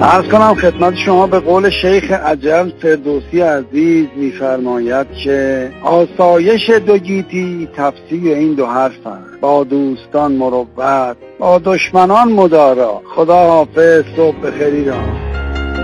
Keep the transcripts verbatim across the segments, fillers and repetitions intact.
عرض کنم خدمت شما به قول شیخ اجل فردوسی عزیز می‌فرماید که آسایش دو گیتی تفسیر این دو حرف است، با دوستان مروت، با دشمنان مدارا. خدا حافظ، صبح بخیر ایران.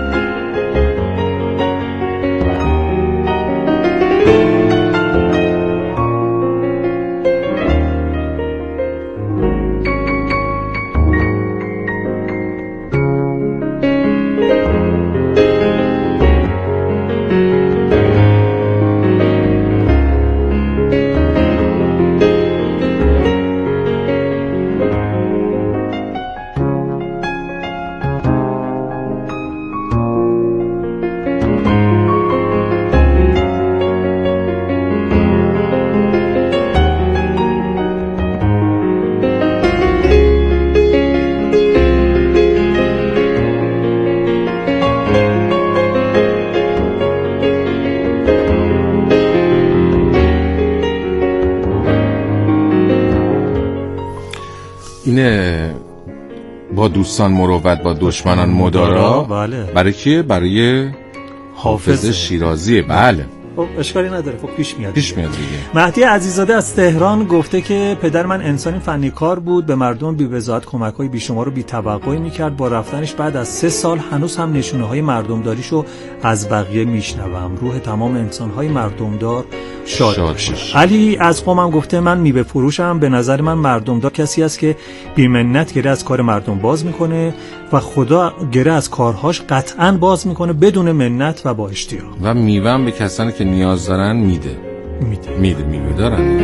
با دوستان مروت، با دشمنان مدارا. بله. برای کیه؟ برای حافظ شیرازی. بله. خب اشکالی نداره، خب پیش میاد پیش میاد دیگه. مهدی عزیزاده از تهران گفته که پدر من انسانی فنیکار بود، به مردم بی‌وضاحت کمک‌های بیشمار رو بی‌توقعی می‌کرد. با رفتنش بعد از سه سال هنوز هم نشونه‌های مردمداریشو از بقیه میشنوم. روح تمام انسان‌های مردمدار شاد, شاد باشه. علی از قومم گفته من میوه فروشم، به نظر من مردمدار کسی است که بی‌منت گره از کار مردم باز میکنه و خدا گره از کارهاش قطعاً باز میکنه بدون منت و با اشتیاق، و میوه به کسانی که نیاز دارن میده میده میده میوه دارن.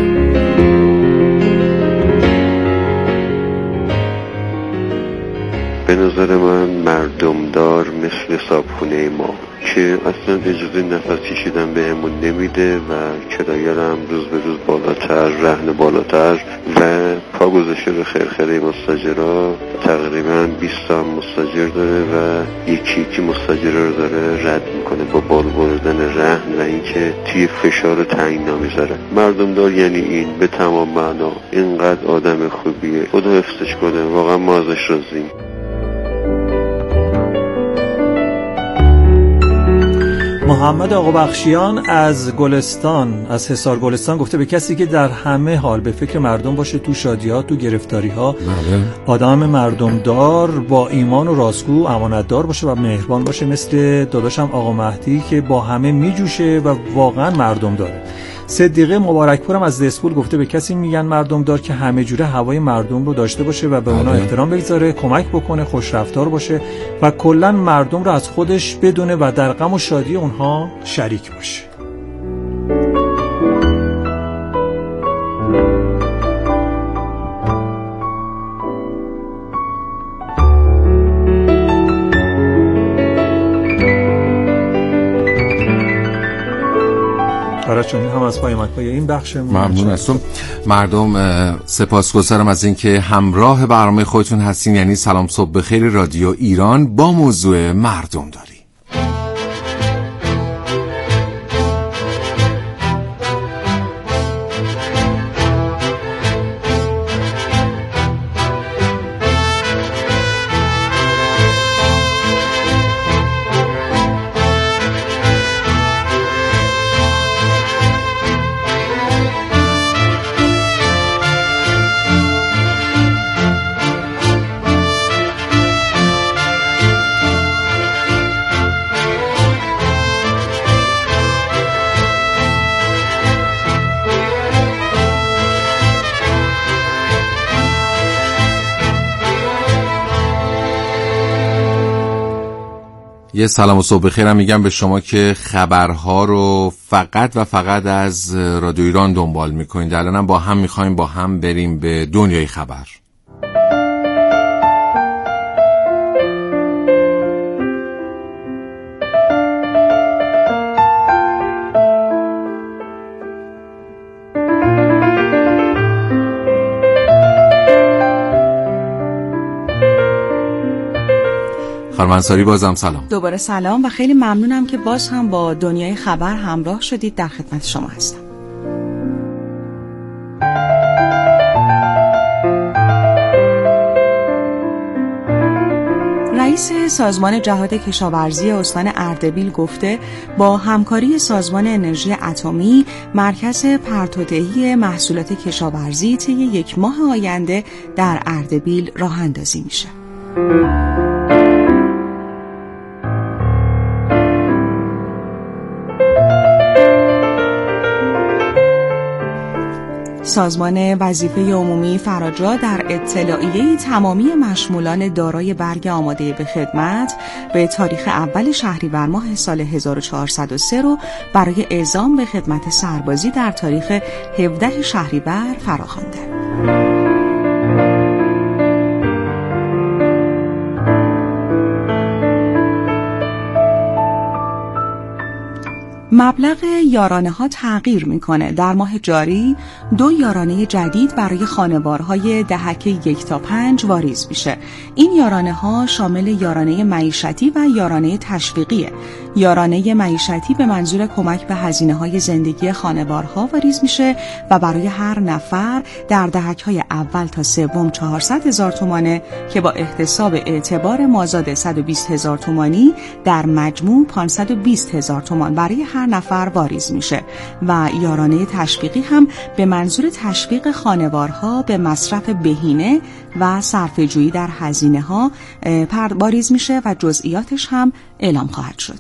به نظر من مردمدار مثل صابخونه ما که اصلا اجازه نفس کشیدن بهمون نمیده و کرایه هم روز به روز بالاتر، رهن بالاتر و پا گذاشته به خرخره مستاجرها. تقریبا بیست تا مستاجر داره و یکی یکی مستاجره رو داره رد میکنه با بال بردن رهن و اینکه توی فشار تعیین نمیذاره. مردمدار یعنی این به تمام معنا. اینقدر آدم خوبیه، خدا حفظش کنه، واقعا ما ازش راضییم. محمد آقا بخشیان از گلستان، از حصار گلستان گفته به کسی که در همه حال به فکر مردم باشه، تو شادی‌ها، تو گرفتاری‌ها، آدم مردمدار با ایمان و راستگو امانتدار باشه و مهربان باشه، مثل داداشم آقا مهدی که با همه میجوشه و واقعا مردم داره. صدیقه مبارکپورم از دسپول گفته به کسی میگن مردمدار که همه جوره هوای مردم رو داشته باشه و به اونا احترام بگذاره، کمک بکنه، خوش رفتار باشه و کلا مردم رو از خودش بدونه و در غم و شادی اونها شریک باشه. چون هم از پای مکای این بخش ممنون هستم. مردم سپاسگزارم از اینکه همراه برنامه خودتون هستین. یعنی سلام صبح بخیر رادیو ایران با موضوع مردم داری. یه سلام و صبح بخیرم میگم به شما که خبرها رو فقط و فقط از رادیو ایران دنبال میکنید. الانم با هم میخوایم با هم بریم به دنیای خبر. خانم انصاری بازم سلام. دوباره سلام و خیلی ممنونم که باز هم با دنیای خبر همراه شدید. در خدمت شما هستم. رئیس سازمان جهاد کشاورزی استان اردبیل گفته با همکاری سازمان انرژی اتمی مرکز پرتودهی محصولات کشاورزی طی یک ماه آینده در اردبیل راه اندازی میشه. سازمان وظیفه عمومی فراجا در اطلاعیه تمامی مشمولان دارای برگ آماده به خدمت به تاریخ اول شهریور ماه سال هزار و چهارصد و سه رو برای اعزام به خدمت سربازی در تاریخ هفدهم شهریور فراخوانده. مبلغ یارانه ها تغییر میکنه. در ماه جاری دو یارانه جدید برای خانوارهای دهک یک تا پنج واریز میشه. این یارانه ها شامل یارانه معیشتی و یارانه تشویقیه. یارانه معیشتی به منظور کمک به هزینه های زندگی خانوارها واریز میشه و برای هر نفر در دهک های اول تا سوم چهارصد هزار تومانه که با احتساب اعتبار مازاد صد و بیست هزار تومانی در مجموع پانصد و بیست هزار تومان برای هر نفر واریز میشه و یارانه تشویقی هم به منظور تشویق خانوارها به مصرف بهینه و صرفه‌جویی در هزینه ها واریز میشه و جزئیاتش هم اعلام خواهد شد.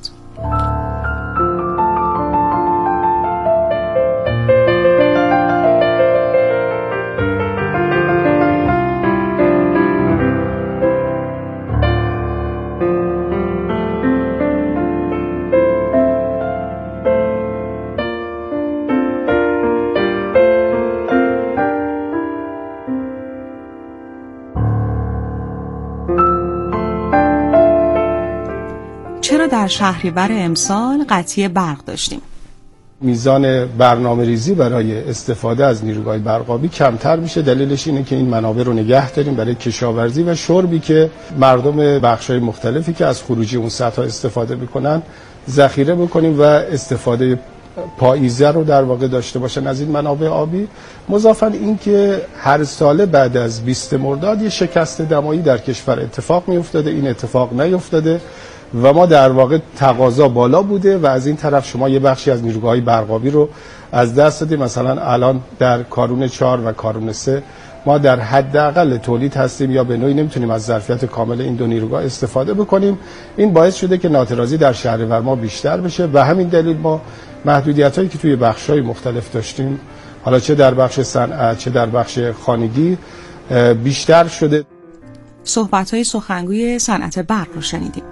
چرا در شهریور امسال قطعی برق داشتیم؟ میزان برنامه ریزی برای استفاده از نیروگاه برقابی کمتر میشه. دلیلش اینه که این منابع رو نگه داریم برای کشاورزی و شربی که مردم بخش‌های مختلفی که از خروجی اون سطح استفاده میکنن ذخیره بکنیم و استفاده پاییزه رو در واقع داشته باشن از این منابع آبی. مضافاً این که هر ساله بعد از بیست مرداد یه شکست دمایی در کشور اتفاق میافتاده، این اتفاق نیفتاده و ما در واقع تقاضا بالا بوده و از این طرف شما یه بخشی از نیروگاه‌های برقابی رو از دست دادیم. مثلا الان در کارون چهار و کارون سه ما در حداقل تولید هستیم یا به نوعی نمیتونیم از ظرفیت کامل این دو نیروگاه استفاده بکنیم. این باعث شده که ناترازی در شهریور ما بیشتر بشه و همین دلیل ما محدودیت‌هایی که توی بخش‌های مختلف داشتیم، حالا چه در بخش صنعت چه در بخش خانگی، بیشتر شده. صحبت‌های سخنگوی صنعت برق رو شنیدیم.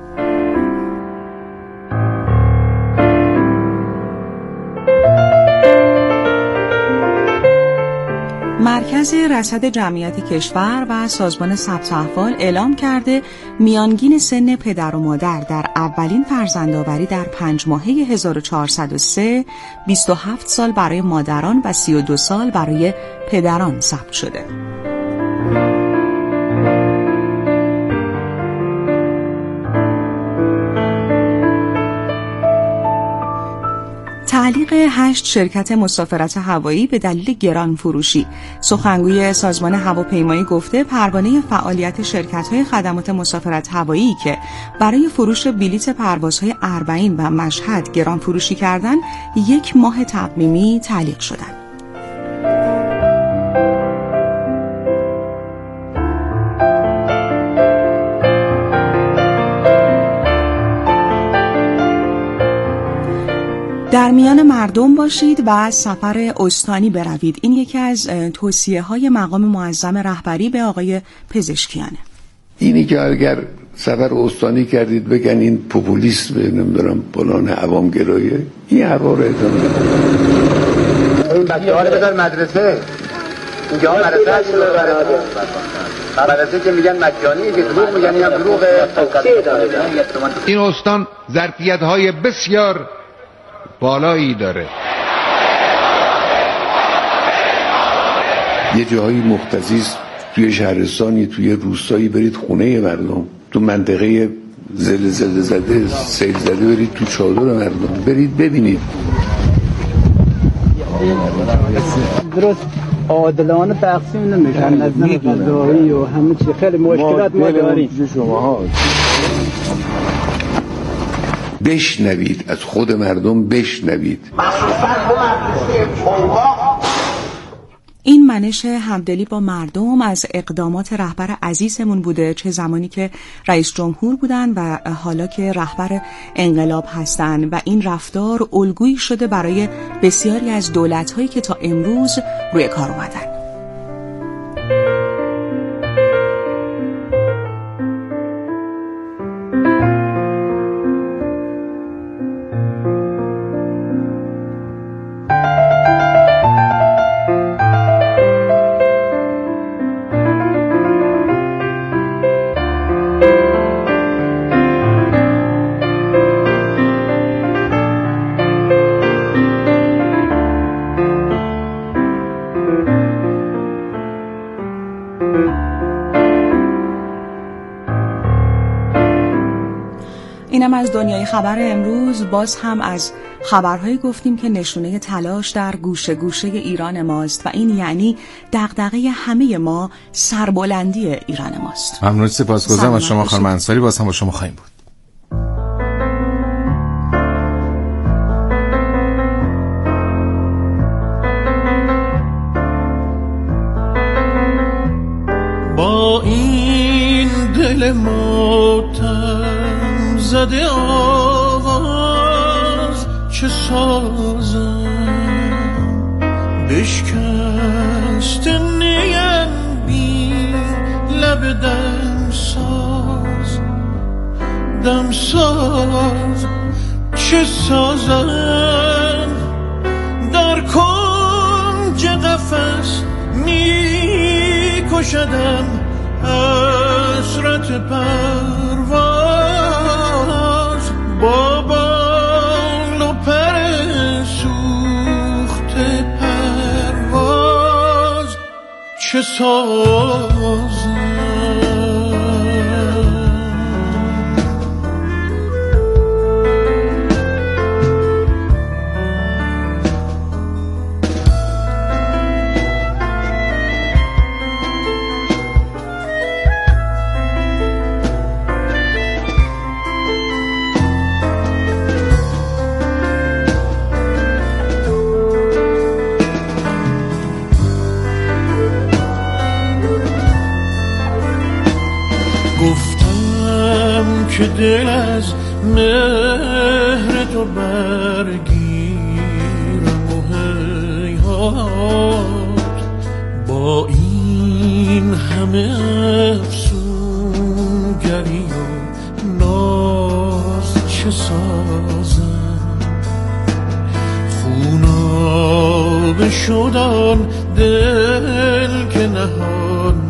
مرکز رصد جمعیت کشور و سازمان ثبت احوال اعلام کرده میانگین سن پدر و مادر در اولین فرزندآوری در پنج ماهه هزار و چهارصد و سه بیست و هفت سال برای مادران و سی و دو سال برای پدران ثبت شده. تعلیق هشت شرکت مسافرت هوایی به دلیل گران فروشی. سخنگوی سازمان هواپیمایی گفته پروانه فعالیت شرکت‌های خدمات مسافرت هوایی که برای فروش بلیت پروازهای اربعین و مشهد گران فروشی کردن یک ماه تقویمی تعلیق شدند. در میان مردم باشید و سفر استانی بروید. این یکی از توصیه‌های مقام معظم رهبری به آقای پزشکیانه. اینی که اگر سفر استانی کردید بگن این پوپولیسم، نمیدونم فلان عوامگراییه، این حرفا رو ادامه بدید. این بچه‌ها رو بذار مدرسه. اینجا مدرسه هست مدرسه که میگن مجانیه که دروغ میگن، این هم دروغه. این استان ظرفیت‌های بسیار بالایی داره. یه جایی مختصیست توی شهرستانی، توی روستایی برید خونه مردم، تو منطقه زلزله زده سیل زده برید تو چادر مردم برید ببینید. درست عادلانه تقسیم نمیشن از نظر غذایی و همه چی. خیلی مشکلات ما داریم. بشنوید، از خود مردم بشنوید. این منش همدلی با مردم از اقدامات رهبر عزیزمون بوده، چه زمانی که رئیس جمهور بودن و حالا که رهبر انقلاب هستن، و این رفتار الگویی شده برای بسیاری از دولت‌هایی که تا امروز روی کار اومدن. اینم از دنیای خبر امروز. باز هم از خبرهایی گفتیم که نشونه تلاش در گوشه گوشه ایران ماست و این یعنی دغدغه همه ما سربلندی ایران ماست. ممنون، سپاسگزارم از شما خانم انصاری. باز هم با شما خواهیم بود. با این دل ماتم زده آواز چه سازم، بشکست نیم بی لب دم ساز، دم ساز چه سازم، در کنج قفس می کشدم حسرت پرواز، با بال و پر سوخته پرواز چه سازم. گفتم که دل از مهر تو برگیرم و هیهات، با این همه افسونگری و ناز چه سازم، خونابه شدان دل که نهان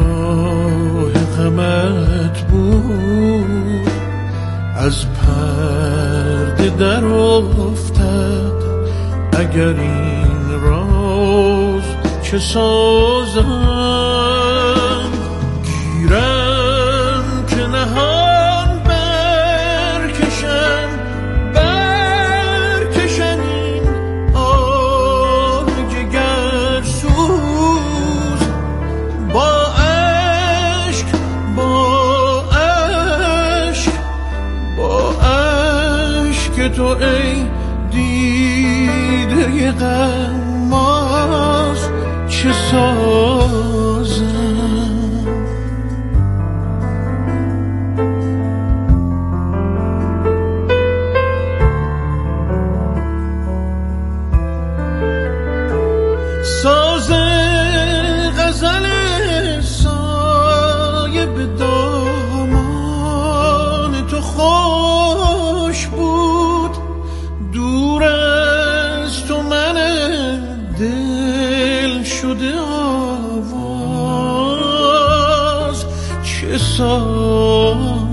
غمت بود، از پرده در افتد اگر این راز چه سازم، گیرم که نهان برکشم برکشم این آه جگرسوز، با تو ای دیده غماز چه سازم. ساز غزل سایه به دامان تو خوش بود، دور از تو من دل شده آواز چه سازم.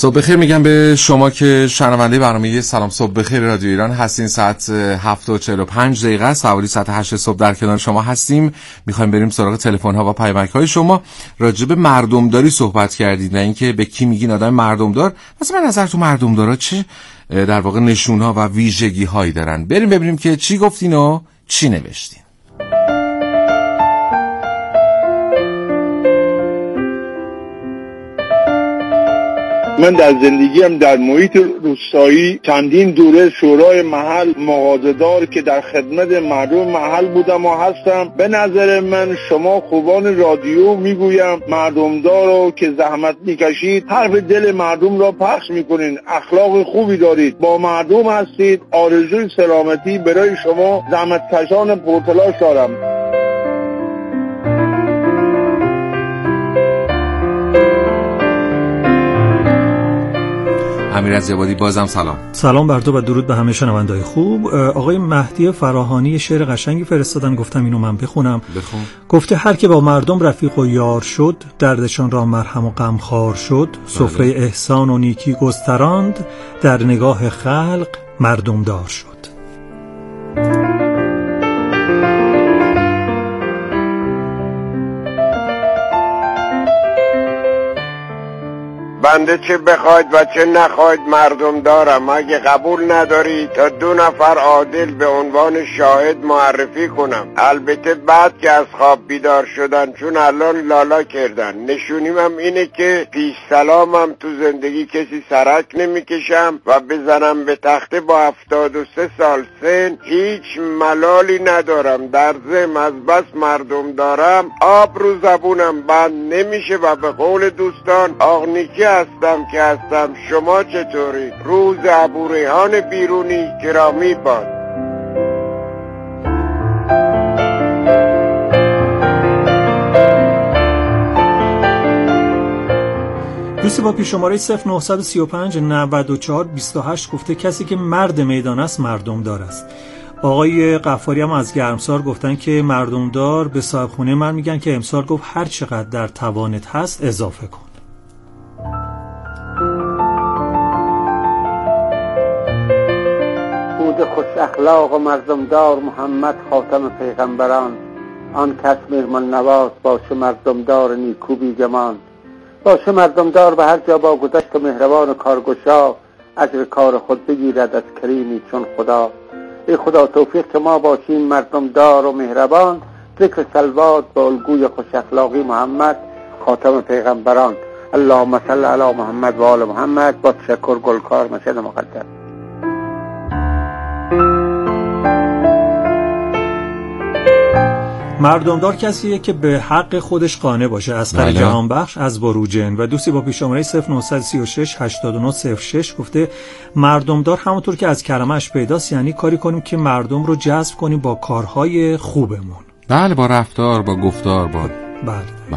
صبح بخیر میگم به شما که شنونده برنامه سلام صبح بخیر رادیو ایران هستین. ساعت هفت و چهل و پنج دقیقه است، حوالی ساعت هشت صبح در کنار شما هستیم. میخوایم بریم سراغ تلفن ها و پیامک های شما. راجع به مردمداری صحبت کردید، نه اینکه به کی میگین آدم مردمدار. مثلا من نظر تو مردمدارا چه در واقع نشون ها و ویژگی هایی دارن. بریم ببینیم که چی گفتین و چی نوشتین. من در زندگیم در محیط روستایی چندین دوره شورای محل مغازه‌دار که در خدمت مردم محل بودم و هستم. به نظر من شما خوبان رادیو میگویم مردمدار رو که زحمت میکشید، حرف دل مردم را پخش میکنین، اخلاق خوبی دارید، با مردم هستید. آرزوی سلامتی برای شما زحمت کشان پرتلاش دارم. امیر از جوادی بازم سلام. سلام بر تو و درود به همه شنونده‌های خوب. آقای مهدی فراهانی شعر قشنگی فرستادن، گفتم اینو من بخونم. بخون. گفته هر که با مردم رفیق و یار شد، دردشان را مرهم و غمخوار شد. سفره احسان و نیکی گستراند، در نگاه خلق مردمدار شد. بنده چه بخواید و چه نخواید مردم دارم. اگه قبول نداری تا دو نفر عادل به عنوان شاهد معرفی کنم. البته بعد که از خواب بیدار شدن، چون الان لالا کردن. نشونیم هم اینه که پیش سلامم تو زندگی کسی سرک نمیکشم و بزنم به تخته با هفتاد و سه سال سن هیچ ملالی ندارم. در ضمن از بس مردم دارم آب رو زبونم بند نمیشه و به قول دوستان آغنیکی هستم که هستم. شما چطوری؟ روز ابوریحان بیرونی گرامی باد. دوستی با پیش شماره صفر نه سه پنج نود و چهار بیست و هشت گفته کسی که مرد میدان است مردمدار است. آقای قفاری هم از گرمسار گفتن که مردمدار به صاحب خونه من میگن که امسال گفت هر چقدر در توانت هست اضافه کن. بود خوش اخلاق و مردمدار محمد خاتم پیغمبران. آن کس مهمان نواز باشه مردمدار نیکو بی گمان. باشه مردمدار به هر جا با گذشت و مهربان و کارگشا. اجر کار خود بگیرد از کریمی چون خدا. ای خدا توفیق که ما باشیم مردمدار و مهربان. ذکر صلوات با الگوی خوش اخلاقی محمد خاتم پیغمبران. اللهم صل علی محمد و آل محمد. با تشکر گلکار مشهد مقدم. مردمدار کسیه که به حق خودش قانع باشه. اسقر جهانبخش از بروجن. و دوستی با پیش شماره صفر نه سه شش هشتاد و نه صفر شش گفته مردمدار همونطور که از کلمه‌اش پیداست، یعنی کاری کنیم که مردم رو جذب کنیم با کارهای خوبمون. بله، با رفتار، با گفتار، با بله, بله.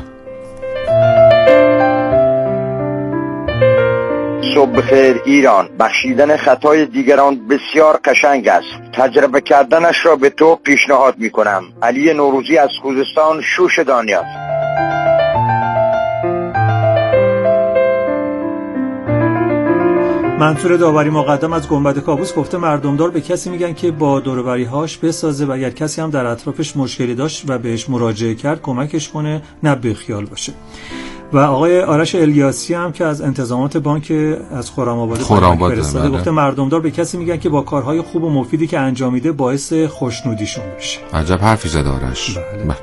صبح بخیر ایران. بخشیدن خطای دیگران بسیار قشنگ است. تجربه کردنش را به تو پیشنهاد می کنم. علی نوروزی از خوزستان، شوش دانیات. منصور داوری مقدم از گنبد کابوس گفته مردمدار به کسی میگن که با دوروبری‌هاش بسازه و اگر کسی هم در اطرافش مشکلی داشت و بهش مراجعه کرد کمکش کنه، نه بیخیال باشه. و آقای آرش الیاسی هم که از انتظامات بانک از خرم‌آباد فرستاده گفته مردمدار به کسی میگن که با کارهای خوب و مفیدی که انجام میده باعث خوشنودیشون بشه. عجب حرفی زد آرش. بله. بله.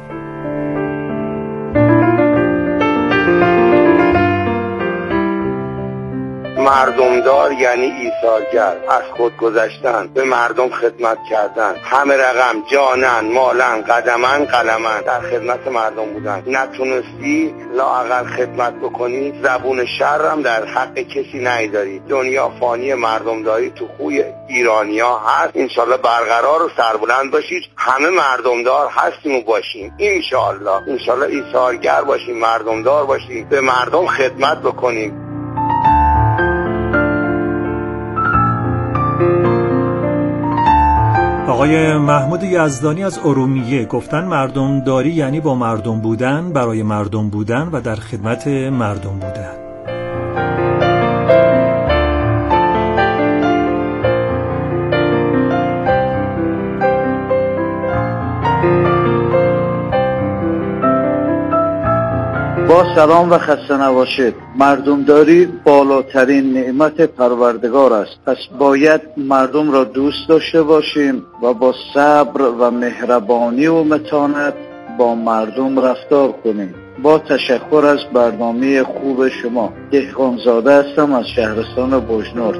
مردمدار یعنی ایثارگر، از خود گذشتن، به مردم خدمت کردن، همه رقم جانن مالن قدمن قلمن، در خدمت مردم بودن. نتونستی لااقل خدمت بکنی، زبون شرم در حق کسی نیداری. دنیا فانی، مردمداری تو خوی ایرانیا هست. انشالله برقرار و سربلند باشید. همه مردمدار هستیم و باشیم انشالله. انشالله ایثارگر باشیم، مردمدار باشیم، به مردم خدمت بکنیم. آقای محمود یزدانی از ارومیه گفتن مردمداری یعنی با مردم بودن، برای مردم بودن و در خدمت مردم بودن. با سلام و خسته نباشید. مردمداری بالاترین نعمت پروردگار است، پس باید مردم را دوست داشته باشیم و با صبر و مهربانی و متانت با مردم رفتار کنیم. با تشکر از برنامه خوب شما. دهقانزاده هستم از شهرستان بوجنور.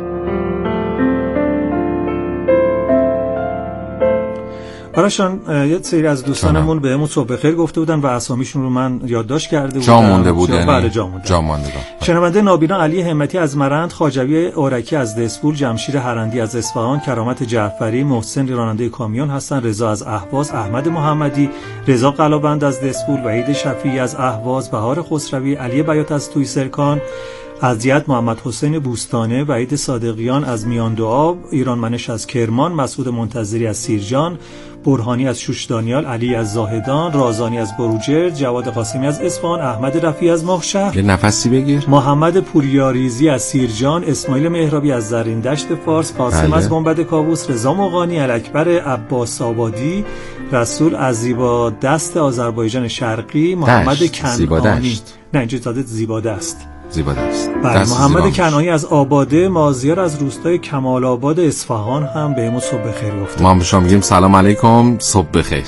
آرشان، یه سری از دوستانمون بهمون صبح بخیر گفته بودن و اسامیشون رو من یادداشت کرده بودم. جا مونده بود یعنی؟ بله جا مونده. جا مونده. شنونده نابینا علی همتی از مرند، خواجوی اورکی از دسپول، جمشید هرندی از اصفهان، کرامت جعفری، محسن راننده کامیون هستن، رضا از اهواز، احمد محمدی، رضا قلابند از دسپول، وحید شفیعی از اهواز، بهار خسروی، علی بیات از تویسرکان، عزیت محمد حسین بوستانه، وحید صادقیان از میان دو آب، ایران منش از کرمان، مسعود منتظری از سیرجان، برهانی از شوش دانیال، علی از زاهدان، رازانی از بروجرد، جواد قاسمی از اصفهان، احمد رفیعی از ماهشهر، یه نفسی بگیر، محمد پوریاریزی از سیرجان، اسماعیل مهرابی از زرین دشت فارس، قاسم بله. از گنبد کاووس، رضا مقانی، الاکبر عباس آبادی، رسول از زیبا دست آذربایجان شرقی، محمد کنعانی، نه اینجا زاده زیباده است زیباده است. بله، محمد کنعانی از آباده، مازیار از روستای کمال آباد اصفهان هم بهمون صبح بخیر گفته. ما هم به شما میگیم سلام علیکم، صبح بخیر.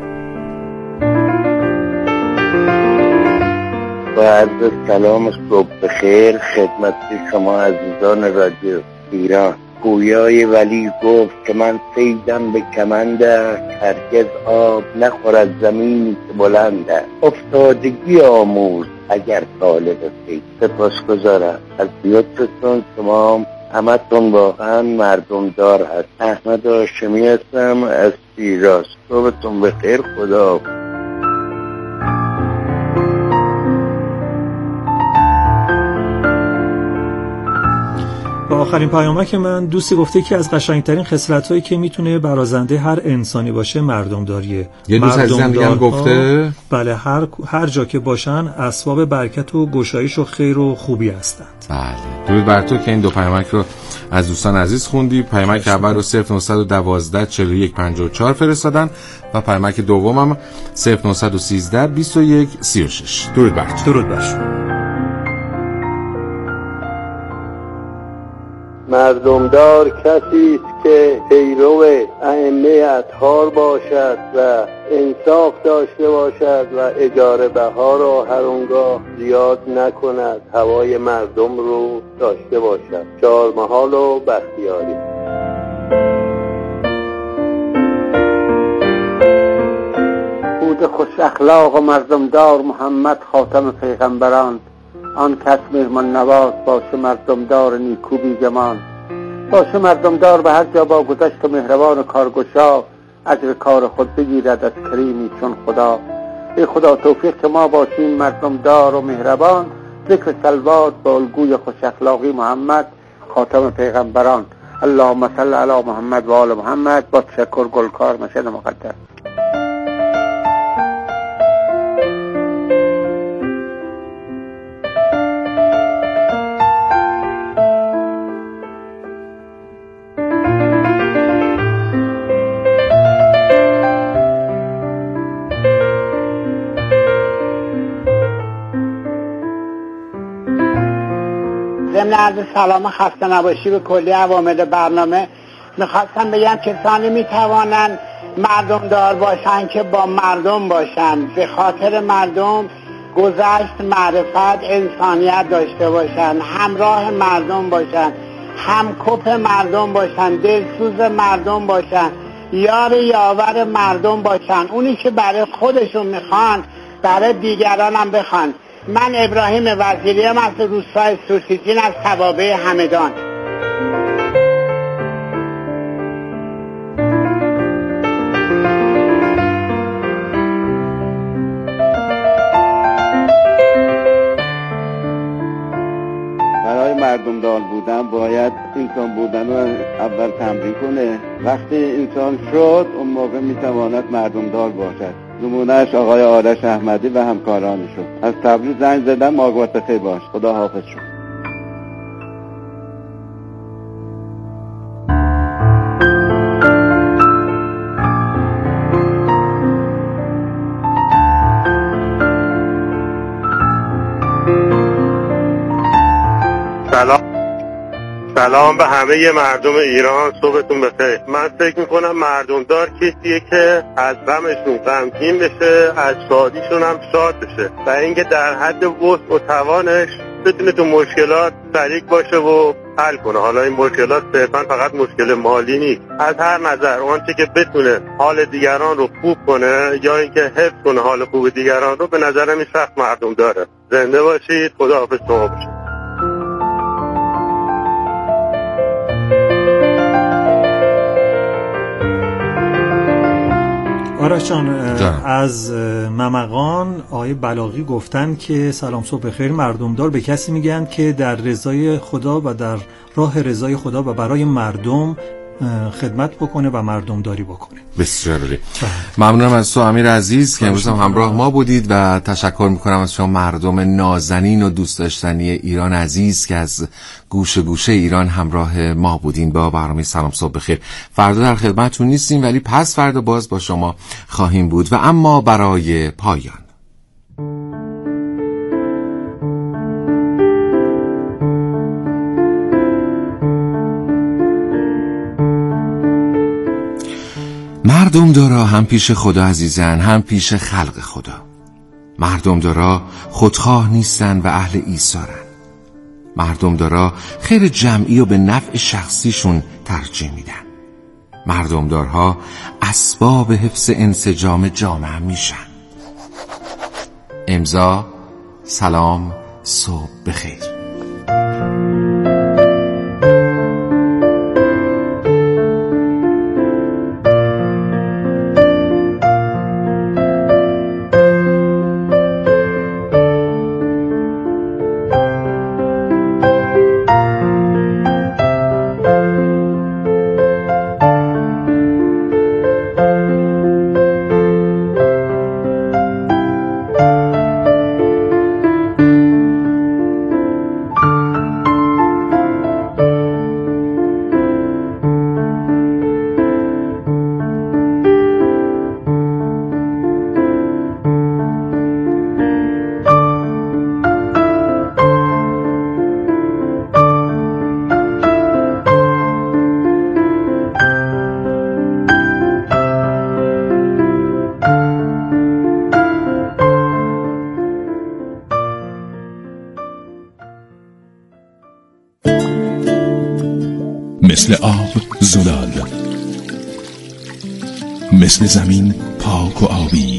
با عرض سلام صبح بخیر خدمت شما عزیزان رادیو ایران. گویای ولی گفت که من صیدم به کمنده، هرگز آب نخورد زمینی که بلنده. افتادگی آموز اگر طالب صید. سپاسگزارم از لطفتون، شما همتون واقعا مردم دار هست. احمد هاشمی هستم از شیراز. صبحتون بخیر، خدا. با آخرین پیامک من، دوستی گفته که از قشنگترین خصلت‌هایی که میتونه برازنده هر انسانی باشه مردمداریه. یه دوست عزیزم دیگه گفته بله، هر هر جا که باشن اسباب برکت و گشایش و خیر و خوبی هستند. بله، درود بر تو که این دو پیامک رو از دوستان عزیز خوندی. پیامک اول رو صفر نه یک دو چهار یک پنج چهار فرستادن و پیامک دومم صفر نه یک سه بیست و یک سی و شش. درود بر تو. درود بر شما. مردمدار کسی است که پیرو ائمه اطهار باشد و انصاف داشته باشد و اجاره بها را هر اونگاه زیاد نکند، هوای مردم رو داشته باشد. چهارمحال و بختیاری. بود خوش اخلاق و مردمدار محمد خاتم پیغمبران، آن کس مهمان نواز باشه مردمدار نیکو بی گمان. باشه مردمدار به هر جا با گذشت و مهربان و کارگشا، اجر کار خود بگیرد از کریمی چون خدا. ای خدا توفیق که ما باشیم مردمدار و مهربان، ذکر صلوات با الگوی خوش اخلاقی محمد خاتم پیغمبران. اللهم صل علی محمد و آل محمد. با تشکر، گلکار مشهد مقدس. ضمن عرض سلام خسته نباشی به کلی عوامل برنامه، میخواستم بگم کسانی میتوانند مردم دار باشن که با مردم باشن، به خاطر مردم گذشت، معرفت، انسانیت داشته باشن، همراه مردم باشن، همکف مردم باشن، دلسوز مردم باشن، یار یاور مردم باشن. اونی که برای خودشون میخوان برای دیگران هم بخوان. من ابراهیم وزیریم از روستای سورسیتین از توابع همدان. برای مردم دار بودن باید انسان بودن رو اول تمرین کنه. وقتی انسان شد اون موقع میتواند مردم دار باشد. نمونهش آقای آرش احمدی و همکارانشون. از تبریز زنگ زدم، آقابت بخیر باش. خدا حافظ شد. سلام سلام به همه مردم ایران، صبحتون بخیر. من فکر میکنم مردم دار کسیه که از غمشون غمگین بشه، از شادیشون هم شاد بشه و اینکه در حد وسع و توانش بتونه تو مشکلات شریک باشه و حل کنه. حالا این مشکلات صرفا فقط مشکل مالی نیست، از هر نظر آنچه که بتونه حال دیگران رو خوب کنه یا اینکه حفظ کنه حال خوب دیگران رو، به نظرم این سخت مردم داره. زنده باشید، خداحافظ شما باشید. آرش جان، از ممقان آقای بلاغی گفتن که سلام صبح بخیر، مردمدار به کسی میگن که در رضای خدا و در راه رضای خدا و برای مردم خدمت بکنه و مردمداری بکنه. بسیار عالی. ممنونم از تو امیر عزیز که امروز هم همراه ما بودید و تشکر میکنم از شما مردم نازنین و دوست داشتنی ایران عزیز که از گوشه گوشه ایران همراه ما بودین با برنامه سلام صبح بخیر. فردا در خدمتتون نیستیم ولی پس فردا باز با شما خواهیم بود. و اما برای پایان مردم دارا هم پیش خدا عزیزن، هم پیش خلق خدا. مردم دارا خودخواه نیستن و اهل ایثارن. مردم دارا خیر جمعی و به نفع شخصیشون ترجیح میدن. مردم دارها اسباب حفظ انسجام جامعه میشن. امضا سلام صبح بخیر. مثل آب زلال، مثل زمین پاک و آبی،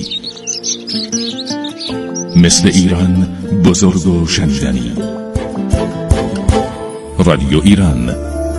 مثل ایران بزرگ و شنیدنی. رادیو ایران.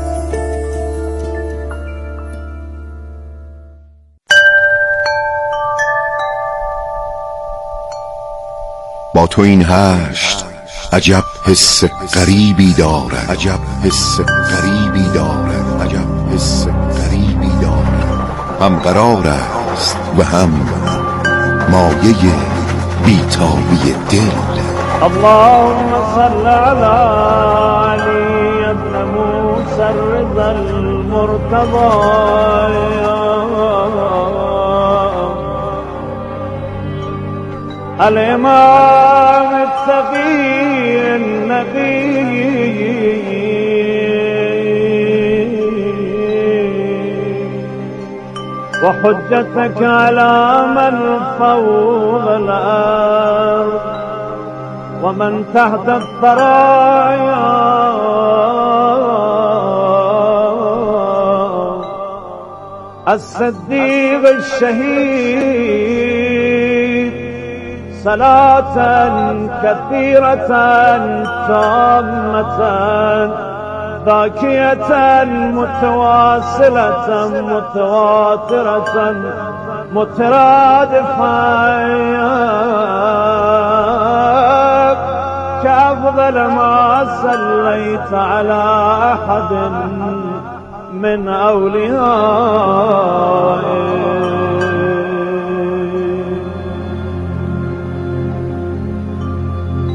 با تو این هشت عجب حس غریبی دارد، عجب حس غریبی دارد، عجب حس غریبی دارد. هم قرار است و هم مایه بیتابی دل. اللهم صل على علي ابن موسى الرضا المرتضى الإمام التقي النبي وحجتك على من فوق الأرض ومن تحت الثرايا الصديق الشهيد صلاة كثيرة تامة ذاكية متواصلة متواترة مترادفة كأفضل ما صليت على أحد من أوليائك